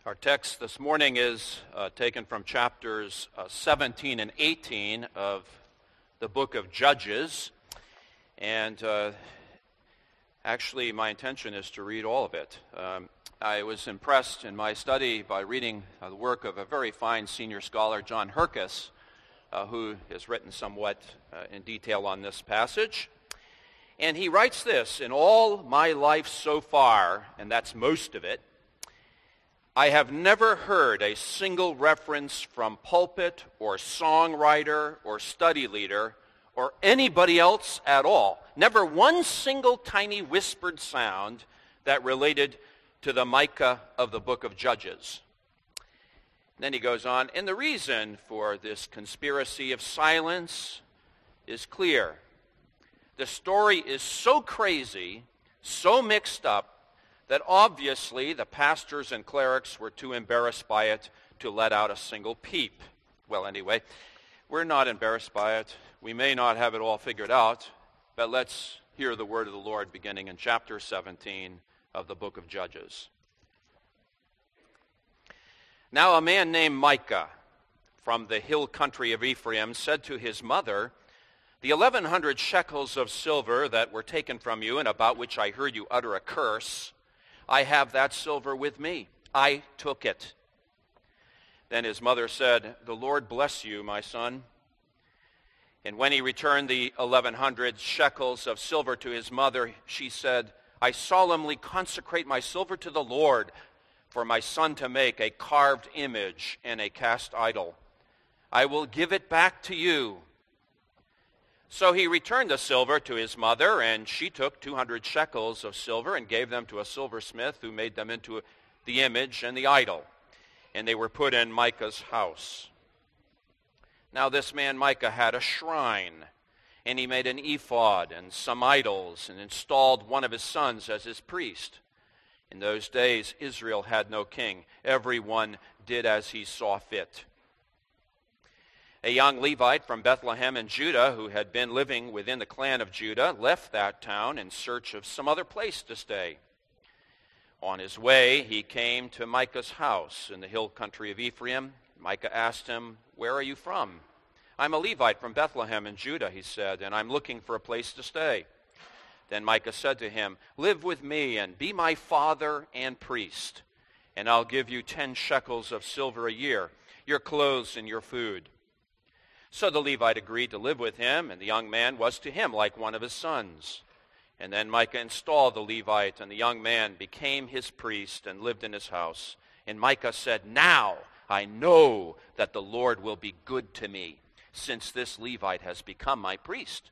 Our text this morning is taken from chapters 17 and 18 of the book of Judges. And actually, my intention is to read all of it. I was impressed in my study by reading the work of a very fine senior scholar, John Herkus, who has written somewhat in detail on this passage. And he writes this: "In all my life so far," and that's most of it, "I have never heard a single reference from pulpit or songwriter or study leader or anybody else at all, never one single tiny whispered sound that related to the Micah of the book of Judges." And then he goes on, "And the reason for this conspiracy of silence is clear. The story is so crazy, so mixed up, that obviously the pastors and clerics were too embarrassed by it to let out a single peep." Well, anyway, we're not embarrassed by it. We may not have it all figured out, but let's hear the word of the Lord beginning in chapter 17 of the book of Judges. "Now a man named Micah from the hill country of Ephraim said to his mother, 'The 1,100 shekels of silver that were taken from you and about which I heard you utter a curse, I have that silver with me. I took it.' Then his mother said, 'The Lord bless you, my son.' And when he returned the 1,100 shekels of silver to his mother, she said, 'I solemnly consecrate my silver to the Lord for my son to make a carved image and a cast idol. I will give it back to you.' So he returned the silver to his mother, and she took 200 shekels of silver and gave them to a silversmith who made them into the image and the idol. And they were put in Micah's house. Now this man Micah had a shrine, and he made an ephod and some idols and installed one of his sons as his priest. In those days Israel had no king. Everyone did as he saw fit. A young Levite from Bethlehem in Judah, who had been living within the clan of Judah, left that town in search of some other place to stay. On his way, he came to Micah's house in the hill country of Ephraim. Micah asked him, 'Where are you from?' 'I'm a Levite from Bethlehem in Judah,' he said, 'and I'm looking for a place to stay.' Then Micah said to him, 'Live with me and be my father and priest, and I'll give you 10 shekels of silver a year, your clothes and your food.' So the Levite agreed to live with him, and the young man was to him like one of his sons. And then Micah installed the Levite, and the young man became his priest and lived in his house. And Micah said, 'Now I know that the Lord will be good to me, since this Levite has become my priest.'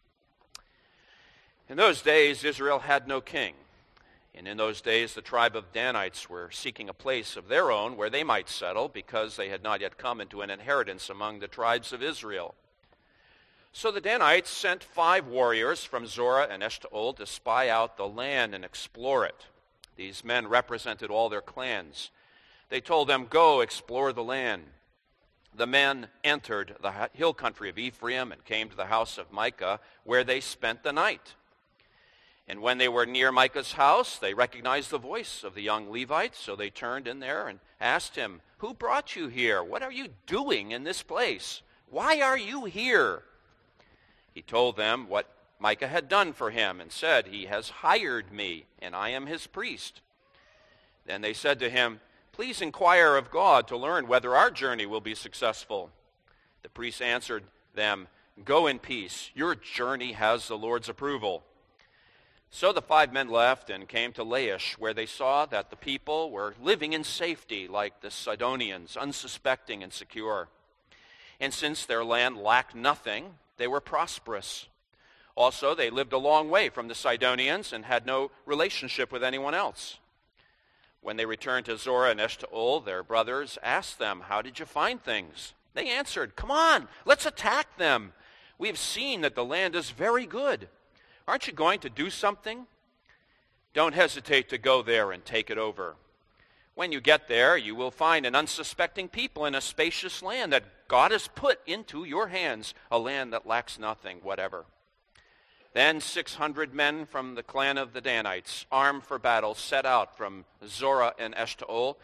In those days Israel had no king. And in those days the tribe of Danites were seeking a place of their own where they might settle, because they had not yet come into an inheritance among the tribes of Israel. So the Danites sent 5 warriors from Zorah and Eshtaol to spy out the land and explore it. These men represented all their clans. They told them, 'Go explore the land.' The men entered the hill country of Ephraim and came to the house of Micah, where they spent the night. And when they were near Micah's house, they recognized the voice of the young Levite, so they turned in there and asked him, 'Who brought you here? What are you doing in this place? Why are you here?' He told them what Micah had done for him and said, 'He has hired me, and I am his priest.' Then they said to him, 'Please inquire of God to learn whether our journey will be successful.' The priest answered them, 'Go in peace. Your journey has the Lord's approval.' So the 5 men left and came to Laish, where they saw that the people were living in safety like the Sidonians, unsuspecting and secure. And since their land lacked nothing, they were prosperous. Also, they lived a long way from the Sidonians and had no relationship with anyone else. When they returned to Zorah and Eshtaol, their brothers asked them, 'How did you find things?' They answered, 'Come on, let's attack them. We have seen that the land is very good. Aren't you going to do something? Don't hesitate to go there and take it over. When you get there, you will find an unsuspecting people in a spacious land that God has put into your hands, a land that lacks nothing whatever.' Then 600 men from the clan of the Danites, armed for battle, set out from Zorah and Eshtaol.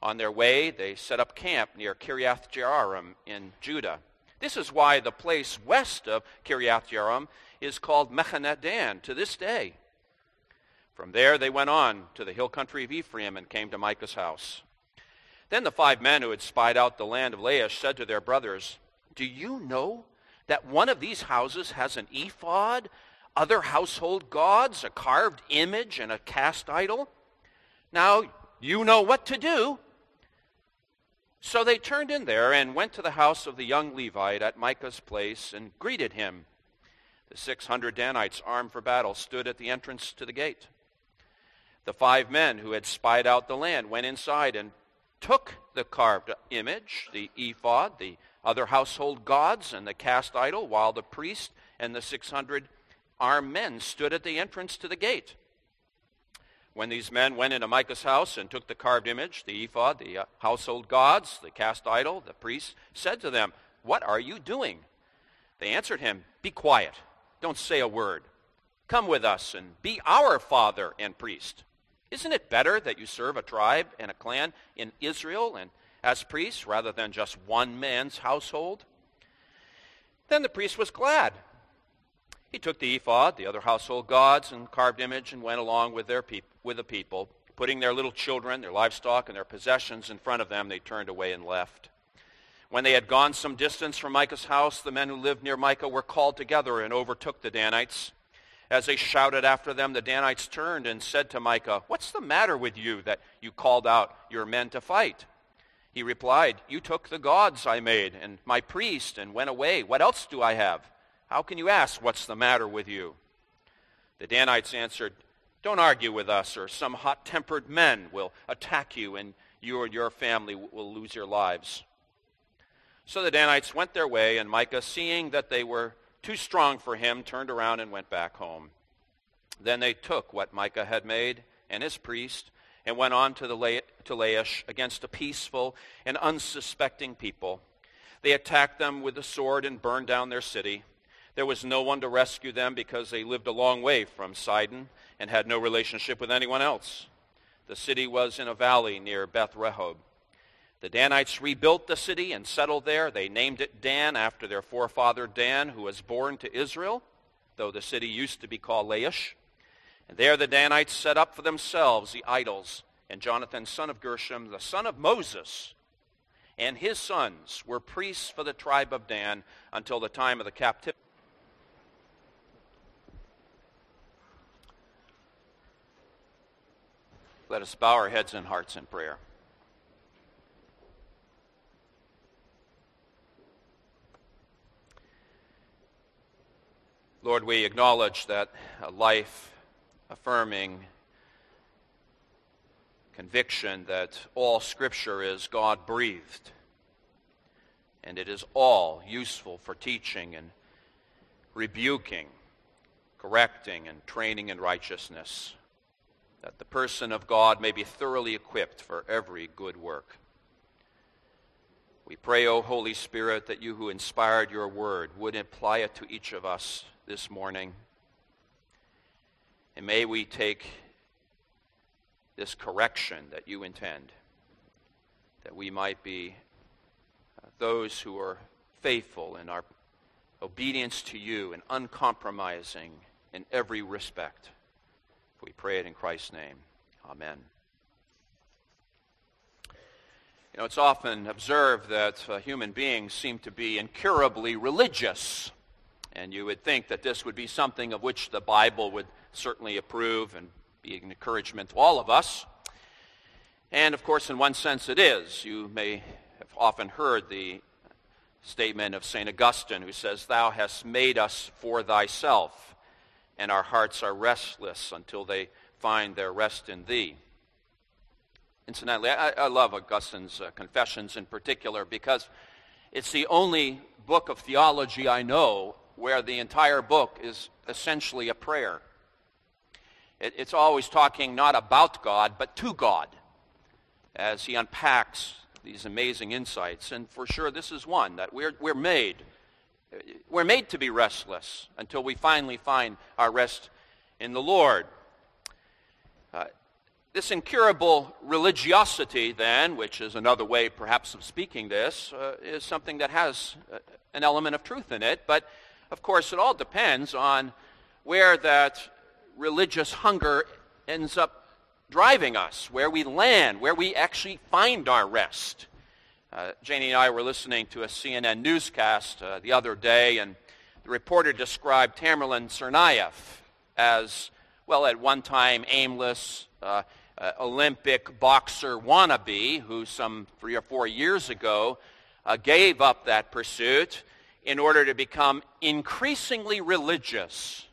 On their way, they set up camp near Kiriath Jearim in Judah. This is why the place west of Kiriath Jearim is called Machane Dan to this day. From there they went on to the hill country of Ephraim and came to Micah's house. Then the 5 men who had spied out the land of Laish said to their brothers, "Do you know that one of these houses has an ephod, other household gods, a carved image, and a cast idol? Now you know what to do." So they turned in there and went to the house of the young Levite at Micah's place and greeted him. The 600 Danites armed for battle stood at the entrance to the gate. The 5 men who had spied out the land went inside and took the carved image, the ephod, the other household gods, and the cast idol, while the priest and the 600 armed men stood at the entrance to the gate. When these men went into Micah's house and took the carved image, the ephod, the household gods, the cast idol, the priest said to them, "What are you doing?" They answered him, "Be quiet. Don't say a word. Come with us and be our father and priest. Isn't it better that you serve a tribe and a clan in Israel and as priests rather than just one man's household?" Then the priest was glad. He took the ephod, the other household gods, and carved image and went along with the people. Putting their little children, their livestock, and their possessions in front of them, they turned away and left. When they had gone some distance from Micah's house, the men who lived near Micah were called together and overtook the Danites. As they shouted after them, the Danites turned and said to Micah, "What's the matter with you that you called out your men to fight?" He replied, "You took the gods I made and my priest and went away. What else do I have? How can you ask, 'What's the matter with you?'" The Danites answered, "Don't argue with us, or some hot-tempered men will attack you, and you and your family will lose your lives." So the Danites went their way, and Micah, seeing that they were too strong for him, turned around and went back home. Then they took what Micah had made and his priest, and went on to Laish against a peaceful and unsuspecting people. They attacked them with the sword and burned down their city. There was no one to rescue them because they lived a long way from Sidon and had no relationship with anyone else. The city was in a valley near Beth Rehob. The Danites rebuilt the city and settled there. They named it Dan after their forefather Dan, who was born to Israel, though the city used to be called Laish. And there the Danites set up for themselves the idols. And Jonathan, son of Gershom, the son of Moses, and his sons were priests for the tribe of Dan until the time of the captivity. Let us bow our heads and hearts in prayer. Lord, we acknowledge that a life-affirming conviction that all Scripture is God-breathed, and it is all useful for teaching and rebuking, correcting, and training in righteousness, that the person of God may be thoroughly equipped for every good work. We pray, O Holy Spirit, that you who inspired your word would apply it to each of us this morning. And may we take this correction that you intend, that we might be those who are faithful in our obedience to you and uncompromising in every respect. We pray it in Christ's name. Amen. You know, it's often observed that human beings seem to be incurably religious. And you would think that this would be something of which the Bible would certainly approve and be an encouragement to all of us. And, of course, in one sense it is. You may have often heard the statement of St. Augustine, who says, "Thou hast made us for thyself, and our hearts are restless until they find their rest in thee." Incidentally, I love Augustine's Confessions in particular because it's the only book of theology I know where the entire book is essentially a prayer. It's always talking not about God, but to God, as he unpacks these amazing insights. And for sure, this is one that we're made to be restless until we finally find our rest in the Lord. This incurable religiosity, then, which is another way perhaps of speaking this, is something that has an element of truth in it. But, of course, it all depends on where that religious hunger ends up driving us, where we land, where we actually find our rest. Janie and I were listening to a CNN newscast the other day, and the reporter described Tamerlan Tsarnaev as, well, at one time aimless, Olympic boxer wannabe who some 3 or 4 years ago gave up that pursuit in order to become increasingly religious.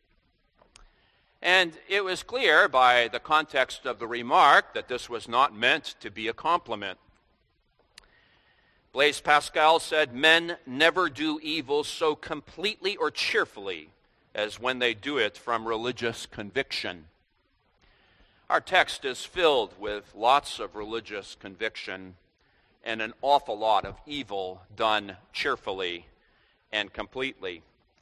And it was clear by the context of the remark that this was not meant to be a compliment. Blaise Pascal said, "Men never do evil so completely or cheerfully as when they do it from religious conviction." Our text is filled with lots of religious conviction and an awful lot of evil done cheerfully and completely.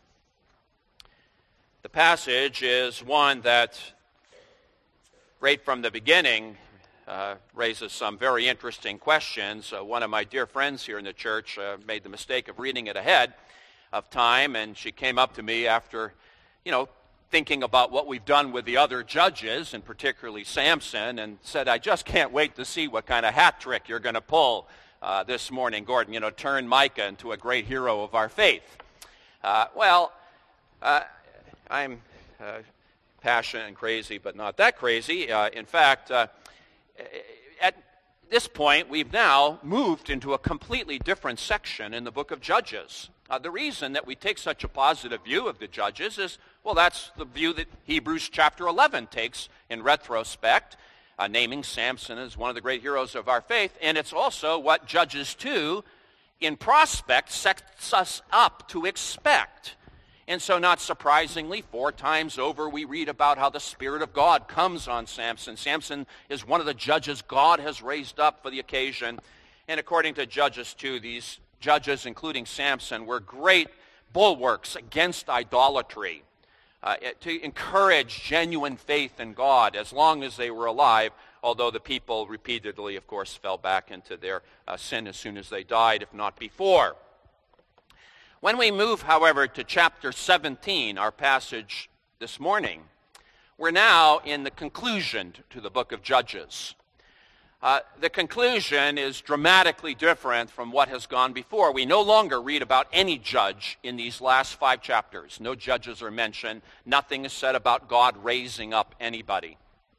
The passage is one that, right from the beginning, raises some very interesting questions. One of my dear friends here in the church made the mistake of reading it ahead of time, and she came up to me after, thinking about what we've done with the other judges, and particularly Samson, and said, "I just can't wait to see what kind of hat trick you're going to pull this morning, Gordon, turn Micah into a great hero of our faith." I'm passionate and crazy, but not that crazy. In fact, at this point, we've now moved into a completely different section in the book of Judges. The reason that we take such a positive view of the Judges is, well, that's the view that Hebrews chapter 11 takes in retrospect, naming Samson as one of the great heroes of our faith. And it's also what Judges 2, in prospect, sets us up to expect. And so, not surprisingly, 4 times over we read about how the Spirit of God comes on Samson. Samson is one of the judges God has raised up for the occasion. And according to Judges 2, these judges, including Samson, were great bulwarks against idolatry, to encourage genuine faith in God as long as they were alive, although the people repeatedly, of course, fell back into their sin as soon as they died, if not before. When we move, however, to chapter 17, our passage this morning, we're now in the conclusion to the book of Judges. The conclusion is dramatically different from what has gone before. We no longer read about any judge in these last 5 chapters. No judges are mentioned. Nothing is said about God raising up anybody.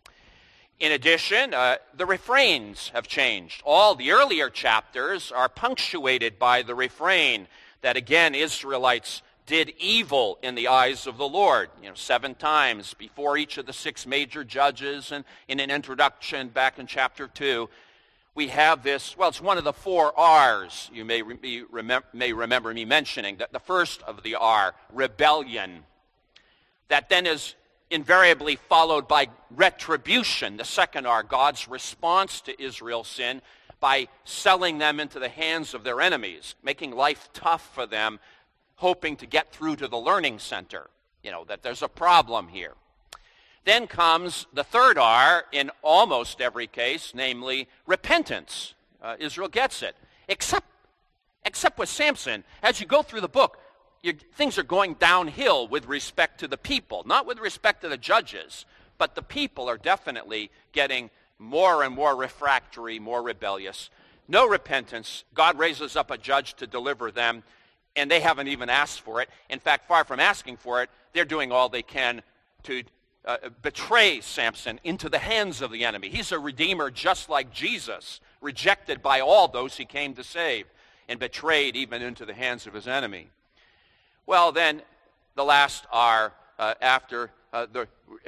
In addition, the refrains have changed. All the earlier chapters are punctuated by the refrain that, again, Israelites did evil in the eyes of the Lord. 7 times before each of the 6 major judges, and in an introduction back in chapter 2, we have this, well, it's one of the 4 R's you may remember me mentioning. That the first of the R, rebellion, that then is invariably followed by retribution. The second R, God's response to Israel's sin by selling them into the hands of their enemies, making life tough for them, hoping to get through to the learning center, that there's a problem here. Then comes the third R in almost every case, namely repentance. Israel gets it, except with Samson. As you go through the book, things are going downhill with respect to the people, not with respect to the judges, but the people are definitely getting more and more refractory, more rebellious. No repentance. God raises up a judge to deliver them, and they haven't even asked for it. In fact, far from asking for it, they're doing all they can to betray Samson into the hands of the enemy. He's a redeemer just like Jesus, rejected by all those he came to save, and betrayed even into the hands of his enemy. Well, then, the last R after the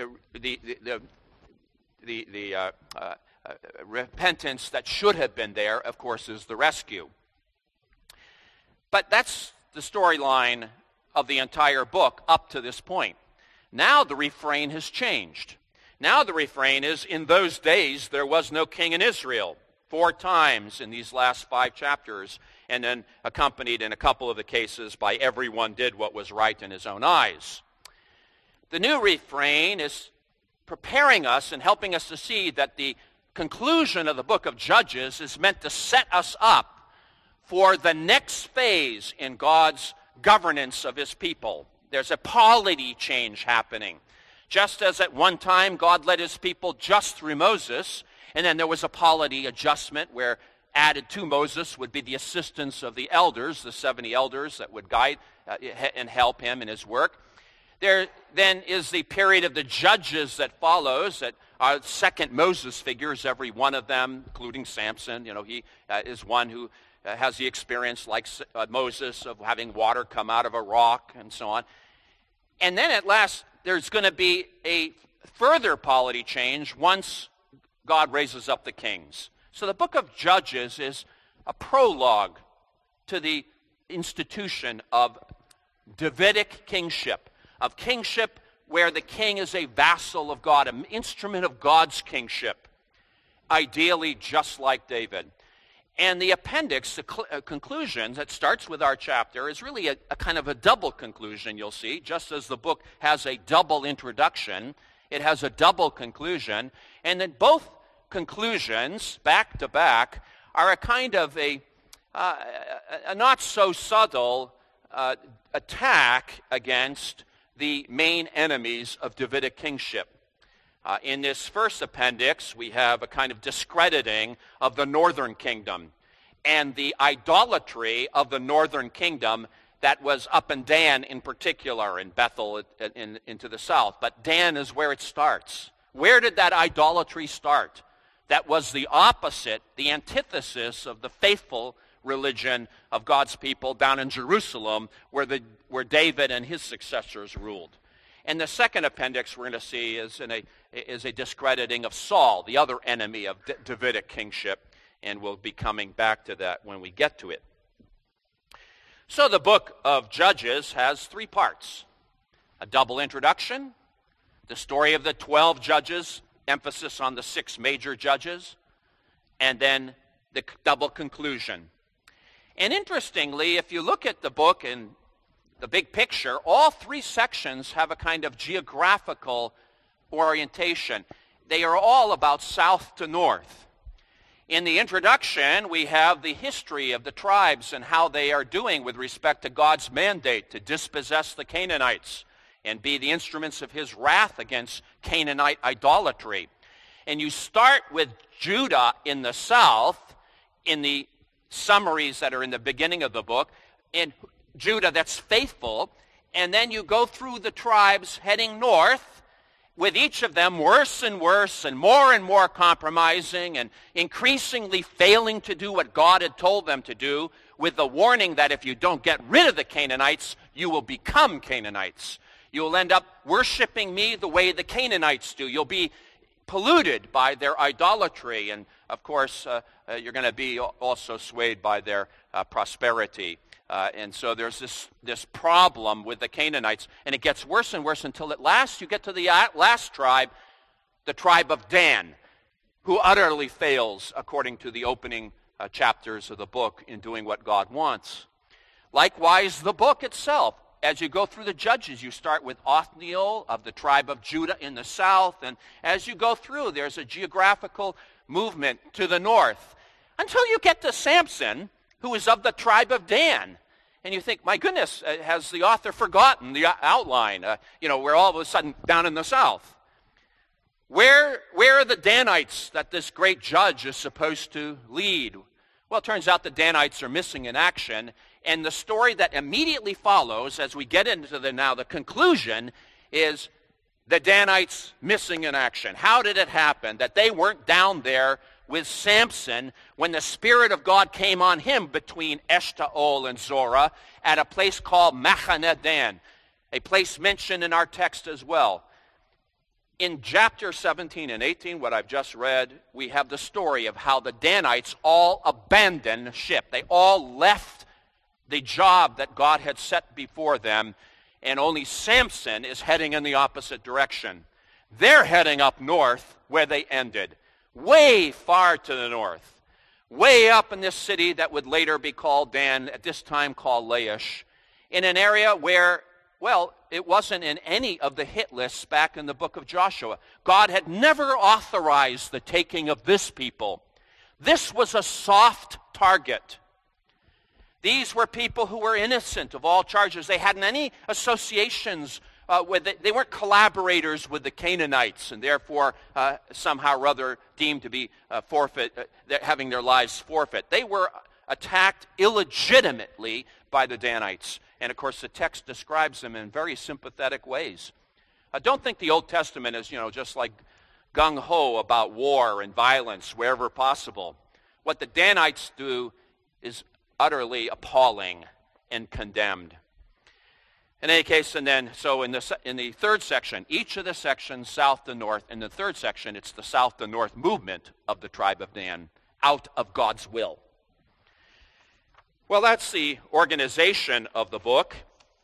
repentance that should have been there, of course, is the rescue. But that's the storyline of the entire book up to this point. Now the refrain has changed. Now the refrain is, in those days there was no king in Israel. 4 times in these last 5 chapters, and then accompanied in a couple of the cases by everyone did what was right in his own eyes. The new refrain is preparing us and helping us to see that the conclusion of the book of Judges is meant to set us up for the next phase in God's governance of his people. There's a polity change happening. Just as at one time God led his people just through Moses, and then there was a polity adjustment where added to Moses would be the assistance of the elders, the 70 elders that would guide and help him in his work. There then is the period of the judges that follows, that are second Moses figures, every one of them, including Samson. He is one who has the experience like Moses of having water come out of a rock and so on. And then at last, there's going to be a further polity change once God raises up the kings. So the book of Judges is a prologue to the institution of Davidic kingship, of kingship where the king is a vassal of God, an instrument of God's kingship, ideally just like David. And the appendix, the conclusion that starts with our chapter, is really a kind of a double conclusion, you'll see. Just as the book has a double introduction, it has a double conclusion. And then both conclusions, back to back, are a kind of a not so subtle attack against the main enemies of Davidic kingship. In this first appendix, we have a kind of discrediting of the northern kingdom and the idolatry of the northern kingdom that was up in Dan in particular, in Bethel into the south. But Dan is where it starts. Where did that idolatry start? That was the opposite, the antithesis of the faithful religion of God's people down in Jerusalem, where David and his successors ruled. And the second appendix we're going to see is a discrediting of Saul, the other enemy of Davidic kingship, and we'll be coming back to that when we get to it. So the book of Judges has three parts: a double introduction, the story of the 12 judges, emphasis on the 6 major judges, and then the double conclusion. And interestingly, if you look at the book and the big picture, all 3 sections have a kind of geographical orientation. They are all about south to north. In the introduction, we have the history of the tribes and how they are doing with respect to God's mandate to dispossess the Canaanites and be the instruments of his wrath against Canaanite idolatry. And you start with Judah in the south, in the summaries that are in the beginning of the book, in Judah that's faithful, and then you go through the tribes heading north, with each of them worse and more compromising and increasingly failing to do what God had told them to do, with the warning that if you don't get rid of the Canaanites, you will become Canaanites. You'll end up worshiping me the way the Canaanites do. You'll be polluted by their idolatry, and of course you're going to be also swayed by their prosperity. And so there's this problem with the Canaanites, and it gets worse and worse until at last you get to the last tribe, the tribe of Dan, who utterly fails, according to the opening chapters of the book, in doing what God wants. Likewise, the book itself. As you go through the Judges, you start with Othniel of the tribe of Judah in the south, and as you go through, there's a geographical movement to the north, until you get to Samson, who is of the tribe of Dan. And you think, my goodness, has the author forgotten the outline? We're all of a sudden down in the south. Where are the Danites that this great judge is supposed to lead? Well, it turns out the Danites are missing in action. And the story that immediately follows, as we get into the conclusion, is the Danites missing in action. How did it happen that they weren't down there with Samson when the Spirit of God came on him between Eshtaol and Zorah at a place called Machaneh Dan, a place mentioned in our text as well? In chapter 17 and 18, what I've just read, we have the story of how the Danites all abandoned ship. They all left the job that God had set before them, and only Samson is heading in the opposite direction. They're heading up north where they ended, way far to the north, way up in this city that would later be called Dan, at this time called Laish, in an area where, it wasn't in any of the hit lists back in the book of Joshua. God had never authorized the taking of this people. This was a soft target. These were people who were innocent of all charges. They hadn't any associations with it. They weren't collaborators with the Canaanites and therefore somehow or other deemed to be having their lives forfeit. They were attacked illegitimately by the Danites. And of course the text describes them in very sympathetic ways. Don't think the Old Testament is, just like gung-ho about war and violence wherever possible. What the Danites do is utterly appalling and condemned. In any case, and then, so in the third section, each of the sections, south to north, in the third section, it's the south to north movement of the tribe of Dan, out of God's will. Well, that's the organization of the book.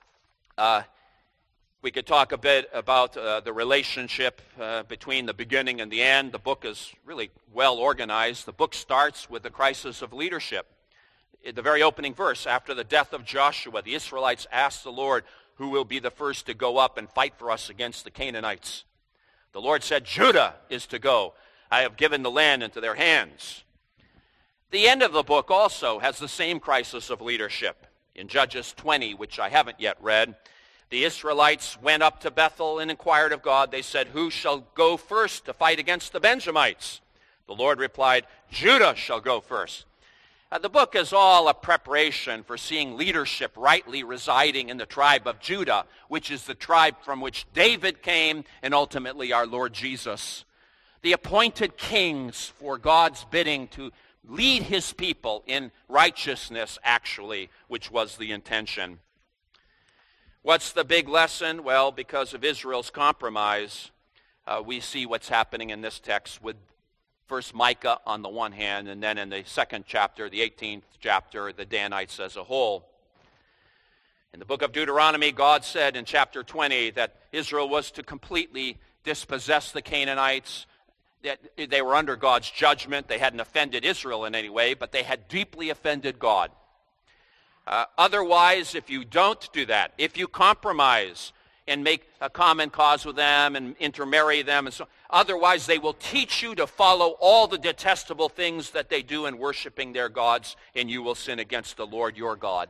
We could talk a bit about the relationship between the beginning and the end. The book is really well organized. The book starts with the crisis of leadership. In the very opening verse, after the death of Joshua, the Israelites asked the Lord, who will be the first to go up and fight for us against the Canaanites? The Lord said, Judah is to go. I have given the land into their hands. The end of the book also has the same crisis of leadership. In Judges 20, which I haven't yet read, the Israelites went up to Bethel and inquired of God. They said, who shall go first to fight against the Benjamites? The Lord replied, Judah shall go first. The book is all a preparation for seeing leadership rightly residing in the tribe of Judah, which is the tribe from which David came and ultimately our Lord Jesus. The appointed kings for God's bidding to lead his people in righteousness, actually, which was the intention. What's the big lesson? Well, because of Israel's compromise, we see what's happening in this text with first Micah on the one hand, and then in the second chapter, the 18th chapter, the Danites as a whole. In the book of Deuteronomy, God said in chapter 20 that Israel was to completely dispossess the Canaanites, that they were under God's judgment. They hadn't offended Israel in any way, but they had deeply offended God. Otherwise, if you don't do that, if you compromise and make a common cause with them and intermarry them, and so otherwise they will teach you to follow all the detestable things that they do in worshiping their gods, and you will sin against the Lord your God.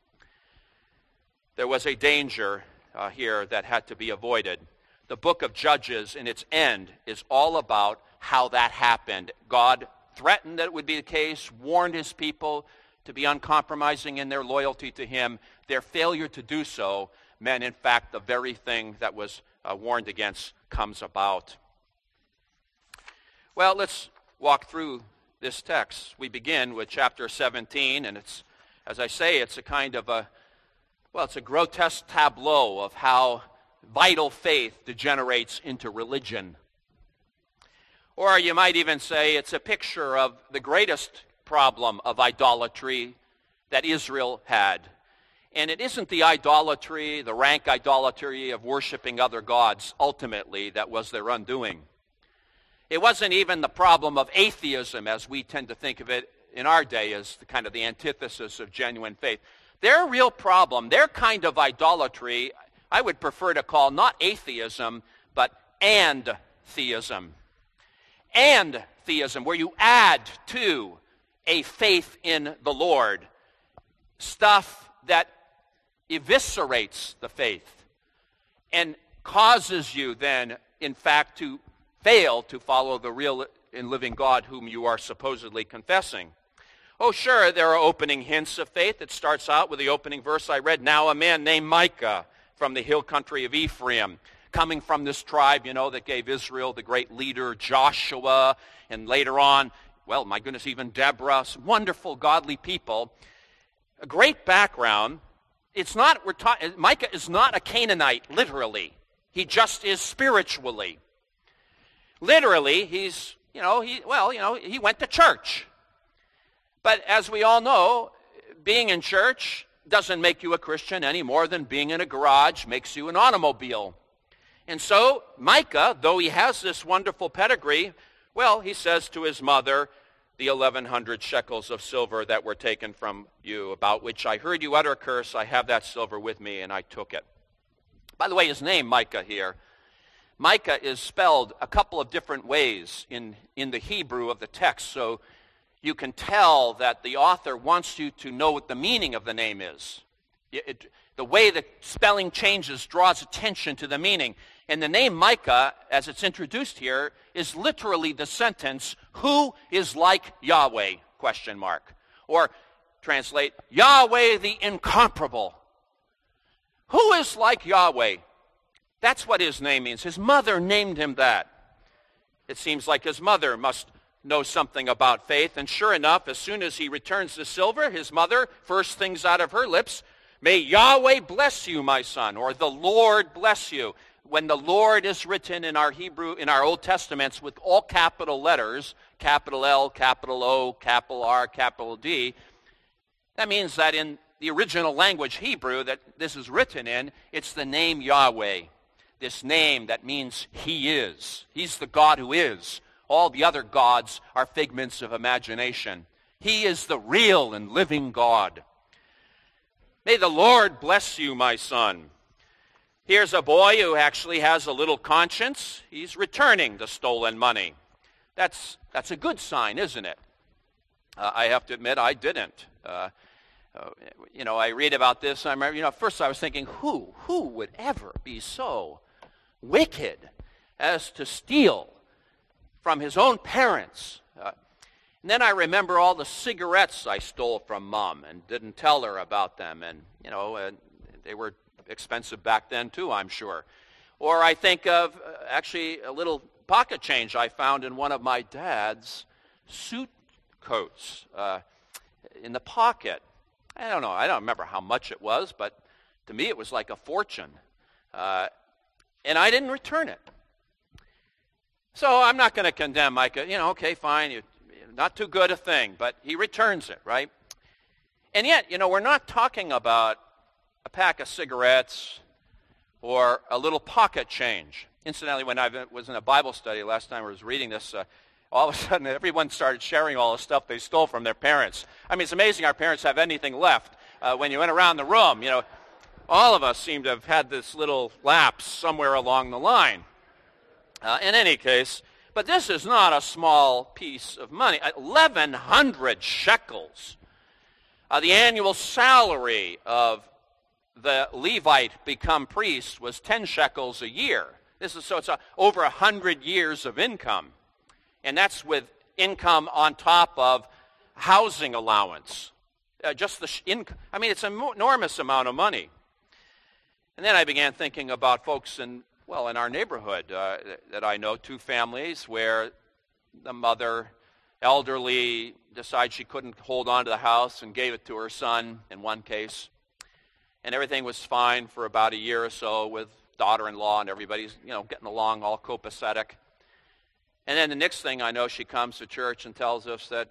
There was a danger here that had to be avoided. The book of Judges in its end is all about how that happened. God threatened that it would be the case, warned his people to be uncompromising in their loyalty to him. Their failure to do so meant, in fact, the very thing that was warned against comes about. Well, let's walk through this text. We begin with chapter 17, and it's, as I say, it's a kind of it's a grotesque tableau of how vital faith degenerates into religion. Or you might even say it's a picture of the greatest problem of idolatry that Israel had. And it isn't the idolatry, the rank idolatry of worshiping other gods, ultimately, that was their undoing. It wasn't even the problem of atheism, as we tend to think of it in our day as the kind of the antithesis of genuine faith. Their real problem, their kind of idolatry, I would prefer to call not atheism, but and-theism. And-theism, where you add to a faith in the Lord stuff that eviscerates the faith and causes you then, in fact, to fail to follow the real and living God whom you are supposedly confessing. Oh, sure, there are opening hints of faith. It starts out with the opening verse I read. Now a man named Micah from the hill country of Ephraim, coming from this tribe, that gave Israel the great leader Joshua, and later on, well, my goodness, even Deborah, some wonderful godly people. A great background. Micah is not a Canaanite, literally. He just is spiritually. Literally, he went to church. But as we all know, being in church doesn't make you a Christian any more than being in a garage makes you an automobile. And so Micah, though he has this wonderful pedigree, well, he says to his mother, the 1,100 shekels of silver that were taken from you, about which I heard you utter a curse, I have that silver with me, and I took it. By the way, his name, Micah here, Micah is spelled a couple of different ways in the Hebrew of the text, so you can tell that the author wants you to know what the meaning of the name is. The way the spelling changes draws attention to the meaning. And the name Micah, as it's introduced here, is literally the sentence, "Who is like Yahweh?" ? Or translate, "Yahweh the incomparable." Who is like Yahweh? That's what his name means. His mother named him that. It seems like his mother must know something about faith. And sure enough, as soon as he returns the silver, his mother, first things out of her lips, "May Yahweh bless you, my son," or "the Lord bless you." When the Lord is written in our Old Testaments with all capital letters, capital L, capital O, capital R, capital D, that means that in the original language Hebrew that this is written in, it's the name Yahweh. This name that means he is. He's the God who is. All the other gods are figments of imagination. He is the real and living God. May the Lord bless you, my son. Here's a boy who actually has a little conscience. He's returning the stolen money. That's a good sign, isn't it? I have to admit, I didn't. I read about this. I remember, at first I was thinking, who would ever be so wicked as to steal from his own parents? And then I remember all the cigarettes I stole from Mom and didn't tell her about them. And, they were expensive back then too, I'm sure. Or I think of actually a little pocket change I found in one of my dad's suit coats in the pocket. I don't know. I don't remember how much it was, but to me it was like a fortune. And I didn't return it. So I'm not going to condemn Micah. Okay, fine. Not too good a thing, but he returns it, right? And yet, we're not talking about a pack of cigarettes or a little pocket change. Incidentally, when I was in a Bible study last time I was reading this, all of a sudden everyone started sharing all the stuff they stole from their parents. I mean, it's amazing our parents have anything left. When you went around the room, all of us seem to have had this little lapse somewhere along the line. In any case, but this is not a small piece of money. 1,100 shekels. The annual salary of the Levite become priest was 10 shekels a year. It's over 100 years of income. And that's with income on top of housing allowance. It's an enormous amount of money. And then I began thinking about folks in our neighborhood that I know, two families where the mother, elderly, decided she couldn't hold on to the house and gave it to her son in one case. And everything was fine for about a year or so with daughter-in-law and everybody's, getting along all copacetic. And then the next thing I know, she comes to church and tells us that,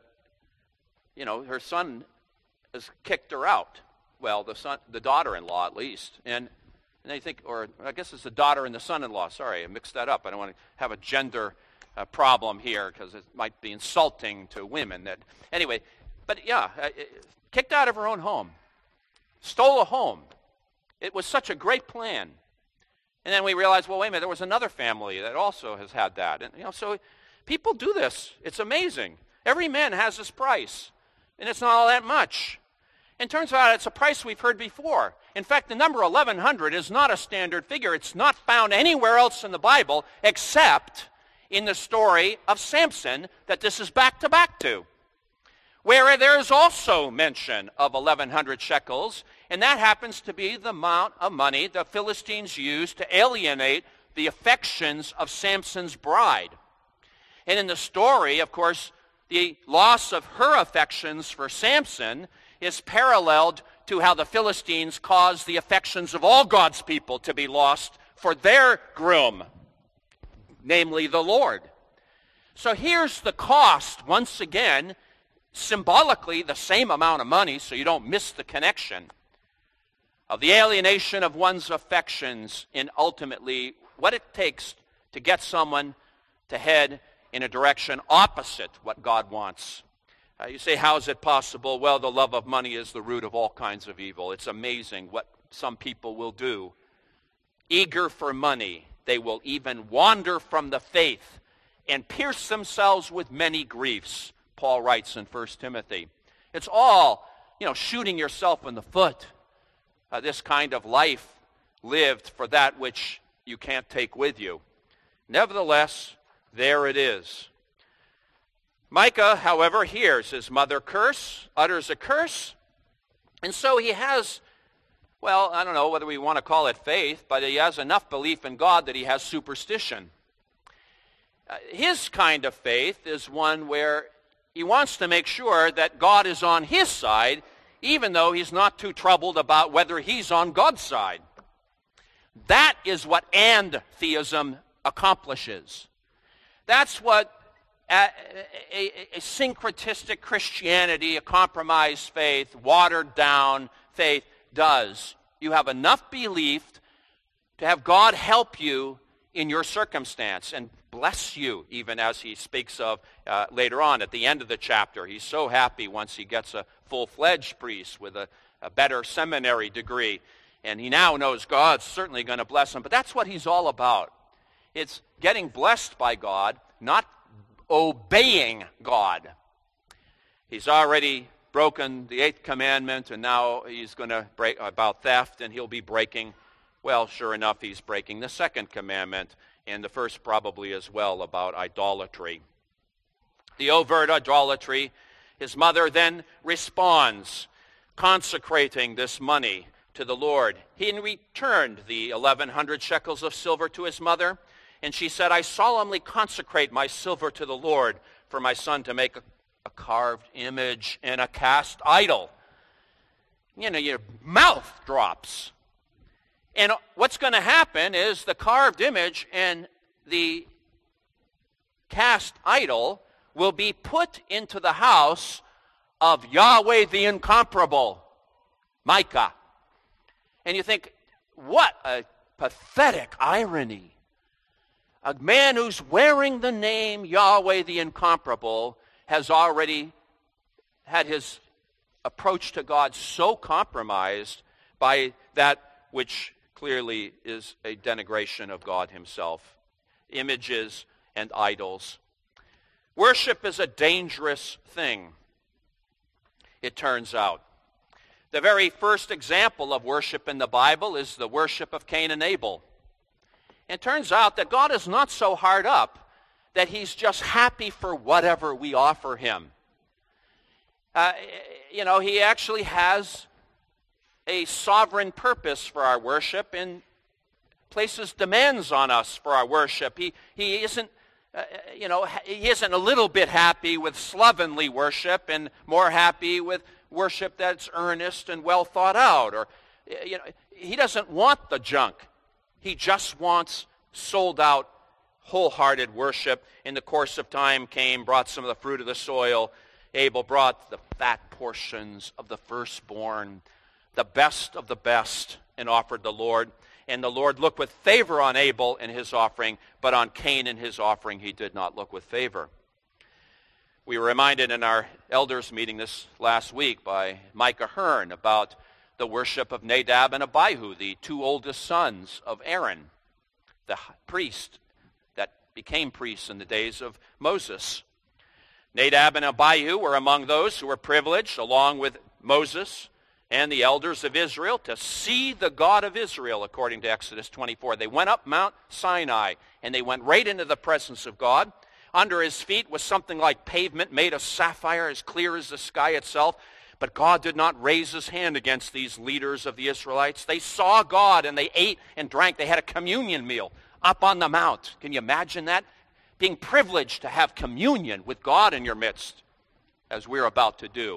her son has kicked her out. Well, the daughter-in-law at least. And they think, or I guess it's the daughter and the son-in-law. Sorry, I mixed that up. I don't want to have a gender problem here because it might be insulting to women. Kicked out of her own home. Stole a home. It was such a great plan. And then we realized, well, wait a minute, there was another family that also has had that. And, so people do this. It's amazing. Every man has his price. And it's not all that much. And turns out it's a price we've heard before. In fact, the number 1,100 is not a standard figure. It's not found anywhere else in the Bible except in the story of Samson that this is back-to-back to, where there is also mention of 1,100 shekels, and that happens to be the amount of money the Philistines used to alienate the affections of Samson's bride. And in the story, of course, the loss of her affections for Samson is paralleled to how the Philistines caused the affections of all God's people to be lost for their groom, namely the Lord. So here's the cost, once again, symbolically the same amount of money, so you don't miss the connection, of the alienation of one's affections in ultimately what it takes to get someone to head in a direction opposite what God wants. You say, how is it possible? Well, the love of money is the root of all kinds of evil. It's amazing what some people will do eager for money. They will even wander from the faith and pierce themselves with many griefs, Paul writes in 1 Timothy. It's all, shooting yourself in the foot. This kind of life lived for that which you can't take with you. Nevertheless, there it is. Micah, however, hears his mother curse, utters a curse, and so he has, I don't know whether we want to call it faith, but he has enough belief in God that he has superstition. His kind of faith is one where he wants to make sure that God is on his side, even though he's not too troubled about whether he's on God's side. That is what and-theism accomplishes. That's what a syncretistic Christianity, a compromised faith, watered down faith does. You have enough belief to have God help you in your circumstance and bless you, even as he speaks of later on at the end of the chapter. He's so happy once he gets a full-fledged priest with a better seminary degree. And he now knows God's certainly going to bless him. But that's what he's all about. It's getting blessed by God, not obeying God. He's already broken the 8th commandment, and now he's going to break about theft, and he'll be breaking, sure enough, he's breaking the 2nd commandment, and the first probably as well about idolatry. The overt idolatry, his mother then responds, consecrating this money to the Lord. He returned the 1,100 shekels of silver to his mother, and she said, I solemnly consecrate my silver to the Lord for my son to make a carved image and a cast idol. Your mouth drops. And what's going to happen is the carved image and the cast idol will be put into the house of Yahweh the incomparable, Micah. And you think, what a pathetic irony. A man who's wearing the name Yahweh the incomparable has already had his approach to God so compromised by that which clearly is a denigration of God himself. Images and idols. Worship is a dangerous thing, it turns out. The very first example of worship in the Bible is the worship of Cain and Abel. It turns out that God is not so hard up that he's just happy for whatever we offer him. He actually has a sovereign purpose for our worship and places demands on us for our worship. He isn't he isn't a little bit happy with slovenly worship and more happy with worship that's earnest and well thought out. Or he doesn't want the junk. He just wants sold out, wholehearted worship. In the course of time, Cain brought some of the fruit of the soil. Abel brought the fat portions of the firstborn, the best of the best, and offered the Lord. And the Lord looked with favor on Abel and his offering, but on Cain and his offering he did not look with favor. We were reminded in our elders meeting this last week by Micah Hearn about the worship of Nadab and Abihu, the 2 oldest sons of Aaron, the priest that became priests in the days of Moses. Nadab and Abihu were among those who were privileged, along with Moses and the elders of Israel, to see the God of Israel, according to Exodus 24. They went up Mount Sinai, and they went right into the presence of God. Under his feet was something like pavement made of sapphire, as clear as the sky itself. But God did not raise his hand against these leaders of the Israelites. They saw God, and they ate and drank. They had a communion meal up on the mount. Can you imagine that? Being privileged to have communion with God in your midst, as we're about to do.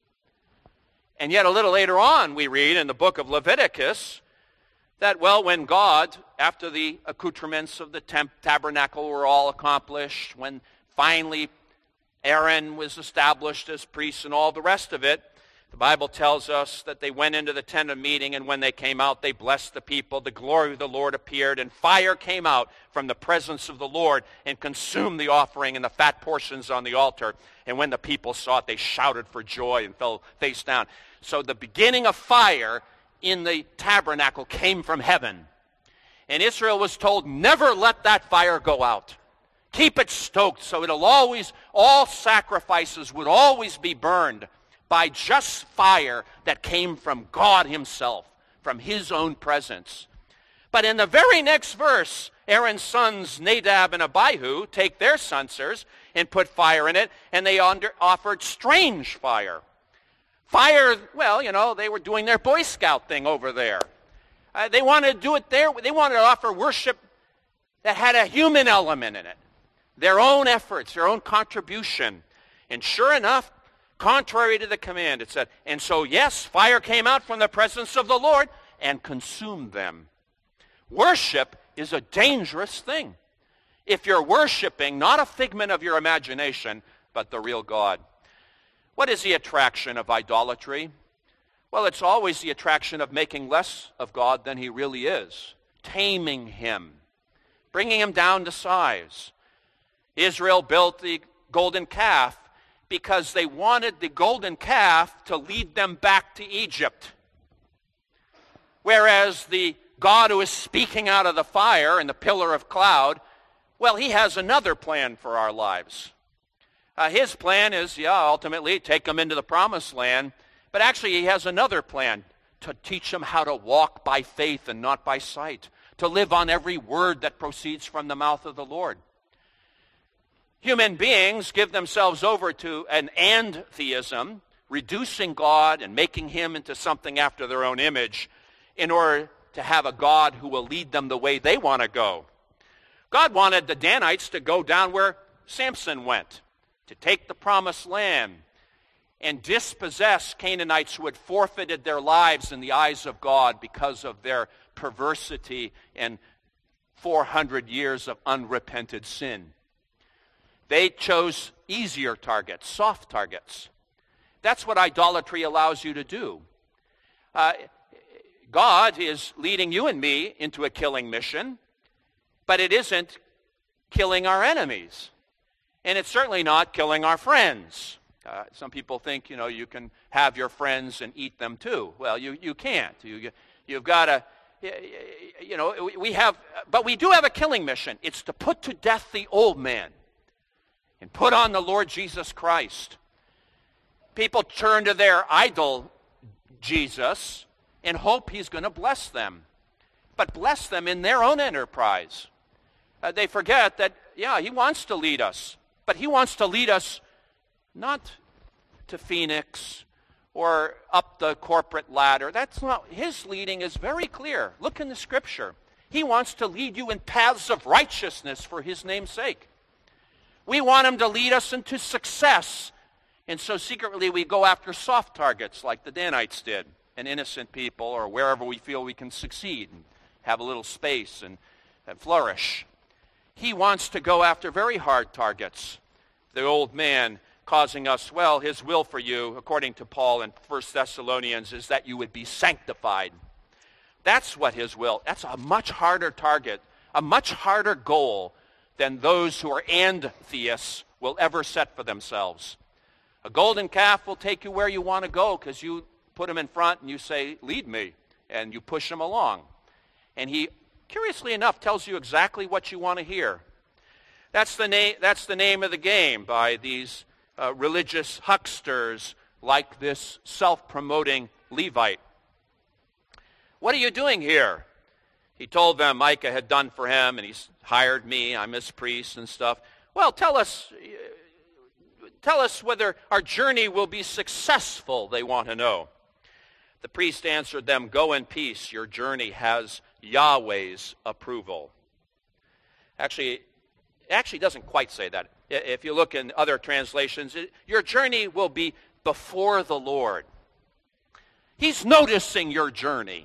And yet a little later on, we read in the book of Leviticus that, when God, after the accoutrements of the tabernacle were all accomplished, when finally Aaron was established as priest and all the rest of it, the Bible tells us that they went into the tent of meeting, and when they came out, they blessed the people. The glory of the Lord appeared, and fire came out from the presence of the Lord and consumed the offering and the fat portions on the altar. And when the people saw it, they shouted for joy and fell face down. So the beginning of fire in the tabernacle came from heaven. And Israel was told, never let that fire go out. Keep it stoked so all sacrifices would always be burned by just fire that came from God himself, from his own presence. But in the very next verse, Aaron's sons Nadab and Abihu take their censers and put fire in it, and they offered strange fire. Fire, well, they were doing their Boy Scout thing over there. They wanted to do it there. They wanted to offer worship that had a human element in it. Their own efforts, their own contribution. And sure enough, contrary to the command, it said, and so yes, fire came out from the presence of the Lord and consumed them. Worship is a dangerous thing. If you're worshiping not a figment of your imagination, but the real God. What is the attraction of idolatry? Well, it's always the attraction of making less of God than he really is. Taming him. Bringing him down to size. Israel built the golden calf because they wanted the golden calf to lead them back to Egypt. Whereas the God who is speaking out of the fire and the pillar of cloud, well, he has another plan for our lives. His plan is, ultimately take them into the promised land, but actually he has another plan, to teach them how to walk by faith and not by sight, to live on every word that proceeds from the mouth of the Lord. Human beings give themselves over to an and theism, reducing God and making him into something after their own image in order to have a God who will lead them the way they want to go. God wanted the Danites to go down where Samson went, to take the promised land and dispossess Canaanites who had forfeited their lives in the eyes of God because of their perversity and 400 years of unrepented sin. They chose easier targets, soft targets. That's what idolatry allows you to do. God is leading you and me into a killing mission, but it isn't killing our enemies. And it's certainly not killing our friends. Some people think, you can have your friends and eat them too. Well, you can't. You've got to, but we do have a killing mission. It's to put to death the old man and put on the Lord Jesus Christ. People turn to their idol, Jesus, and hope he's going to bless them. But bless them in their own enterprise. They forget that, he wants to lead us. But he wants to lead us not to Phoenix or up the corporate ladder. That's not, his leading is very clear. Look in the scripture. He wants to lead you in paths of righteousness for his name's sake. We want him to lead us into success. And so secretly we go after soft targets like the Danites did, and innocent people, or wherever we feel we can succeed and have a little space and flourish. He wants to go after very hard targets. The old man causing us, his will for you, according to Paul in 1 Thessalonians, is that you would be sanctified. That's what his will. That's a much harder target, a much harder goal than those who are and-theists will ever set for themselves. A golden calf will take you where you want to go because you put him in front and you say, lead me, and you push him along. And he, curiously enough, tells you exactly what you want to hear. That's the name of the game by these religious hucksters like this self-promoting Levite. What are you doing here? He told them Micah had done for him, and he's hired me. I'm his priest and stuff. Well, tell us whether our journey will be successful, they want to know. The priest answered them, go in peace. Your journey has Yahweh's approval. Actually, it actually doesn't quite say that. If you look in other translations, your journey will be before the Lord. He's noticing your journey.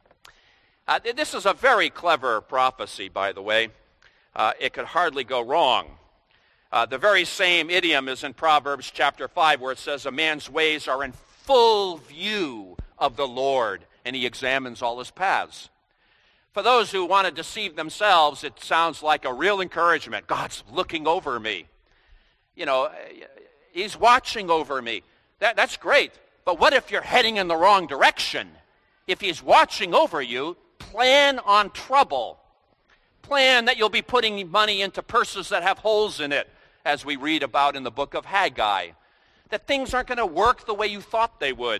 This is a very clever prophecy, by the way. It could hardly go wrong. The very same idiom is in Proverbs chapter 5, where it says, a man's ways are in full view of the Lord, and he examines all his paths. For those who want to deceive themselves, it sounds like a real encouragement. God's looking over me. He's watching over me. That's great. But what if you're heading in the wrong direction? If he's watching over you, plan on trouble. plan that you'll be putting money into purses that have holes in it, as we read about in the book of Haggai. That things aren't going to work the way you thought they would.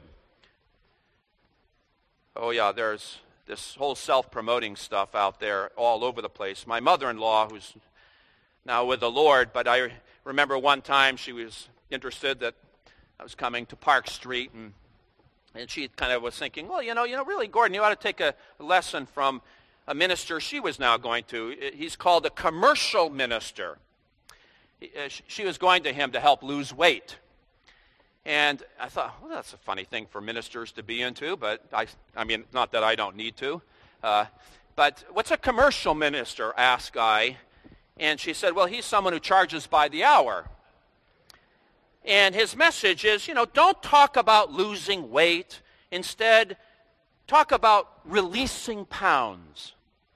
Oh yeah, there's this whole self-promoting stuff out there all over the place. My mother-in-law, who's now with the Lord, but I remember one time she was interested that I was coming to Park Street, and she kind of was thinking, well, really, Gordon, you ought to take a lesson from a minister she was now going to. He's called a commercial minister. She was going to him to help lose weight. And I thought, well, that's a funny thing for ministers to be into, but I mean, not that I don't need to. But what's a commercial minister, asked I. And she said, well, he's someone who charges by the hour. And his message is, don't talk about losing weight. Instead, talk about releasing pounds.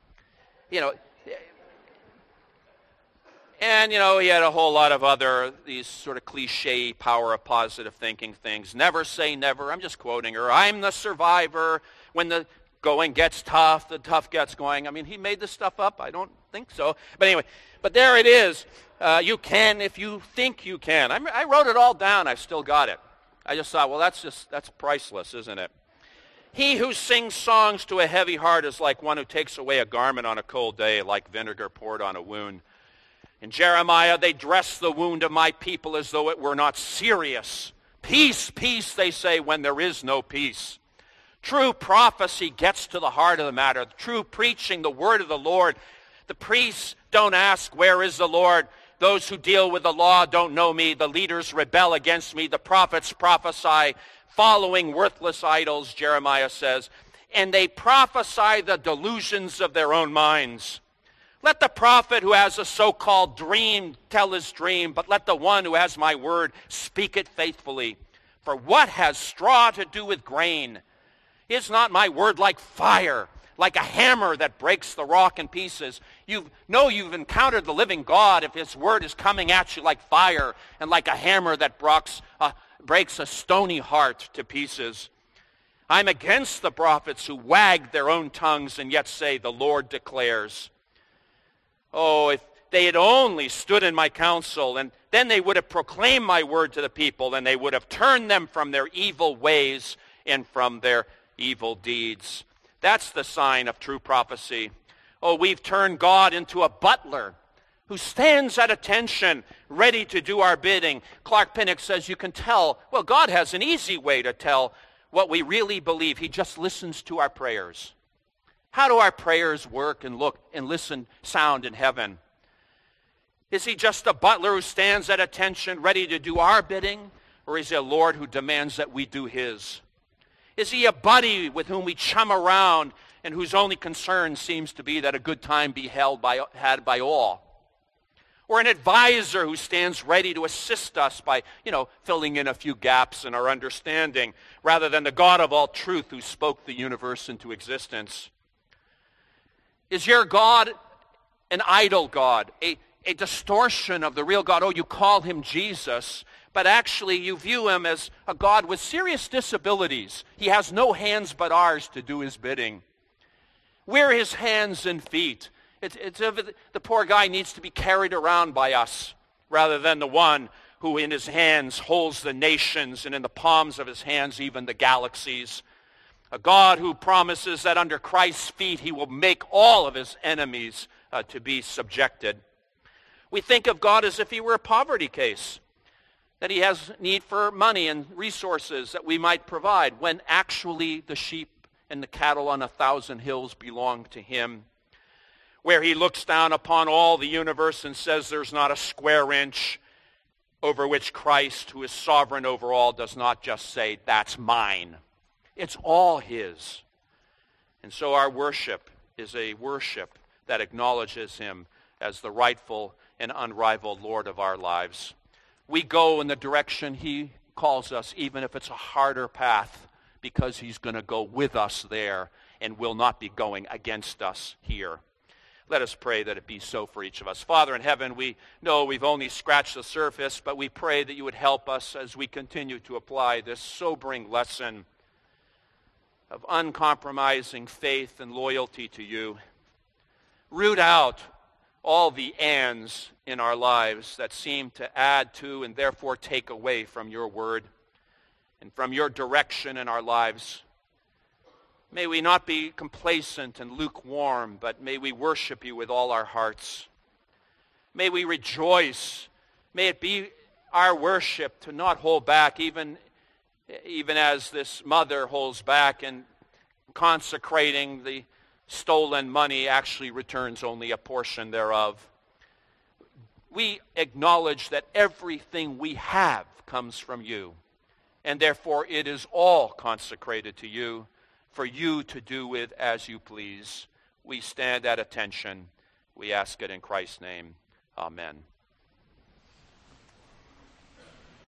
And, he had a whole lot of these sort of cliche power of positive thinking things. Never say never. I'm just quoting her. I'm the survivor. When the going gets tough, the tough gets going. I mean, he made this stuff up. I don't think so. But anyway, but there it is. You can if you think you can. I wrote it all down. I've still got it. I just thought, well, that's priceless, isn't it? He who sings songs to a heavy heart is like one who takes away a garment on a cold day, like vinegar poured on a wound. In Jeremiah, they dress the wound of my people as though it were not serious. Peace, peace, they say, when there is no peace. True prophecy gets to the heart of the matter. True preaching, the word of the Lord. The priests don't ask, where is the Lord? Those who deal with the law don't know me. The leaders rebel against me. The prophets prophesy, following worthless idols, Jeremiah says. And they prophesy the delusions of their own minds. Let the prophet who has a so-called dream tell his dream, but let the one who has my word speak it faithfully. For what has straw to do with grain? Is not my word like fire, like a hammer that breaks the rock in pieces? You've encountered the living God if his word is coming at you like fire and like a hammer that breaks a stony heart to pieces. I'm against the prophets who wag their own tongues and yet say, the Lord declares. Oh, if they had only stood in my counsel, and then they would have proclaimed my word to the people, and they would have turned them from their evil ways and from their evil deeds. That's the sign of true prophecy. Oh, we've turned God into a butler who stands at attention, ready to do our bidding. Clark Pinnock says you can tell, well, God has an easy way to tell what we really believe. He just listens to our prayers. How do our prayers work and look and listen, sound in heaven? Is he just a butler who stands at attention, ready to do our bidding? Or is he a Lord who demands that we do his? Is he a buddy with whom we chum around and whose only concern seems to be that a good time be had by all? Or an advisor who stands ready to assist us by, filling in a few gaps in our understanding, rather than the God of all truth who spoke the universe into existence? Is your God an idol God, a distortion of the real God? Oh, you call him Jesus, but actually you view him as a God with serious disabilities. He has no hands but ours to do his bidding. We're his hands and feet. The poor guy needs to be carried around by us rather than the one who in his hands holds the nations and in the palms of his hands even the galaxies. A God who promises that under Christ's feet he will make all of his enemies to be subjected. We think of God as if he were a poverty case, that he has need for money and resources that we might provide, when actually the sheep and the cattle on 1,000 hills belong to him. Where he looks down upon all the universe and says there's not a square inch over which Christ, who is sovereign over all, does not just say, that's mine. It's all his. And so our worship is a worship that acknowledges him as the rightful and unrivaled Lord of our lives. We go in the direction he calls us, even if it's a harder path, because he's going to go with us there and will not be going against us here. Let us pray that it be so for each of us. Father in heaven, we know we've only scratched the surface, but we pray that you would help us as we continue to apply this sobering lesson of uncompromising faith and loyalty to you. root out all the ands in our lives that seem to add to and therefore take away from your word and from your direction in our lives. May we not be complacent and lukewarm, but may we worship you with all our hearts. May we rejoice. May it be our worship to not hold back, even as this mother holds back in consecrating the stolen money, actually returns only a portion thereof. We acknowledge that everything we have comes from you, and therefore it is all consecrated to you, for you to do with as you please. We stand at attention. We ask it in Christ's name. Amen.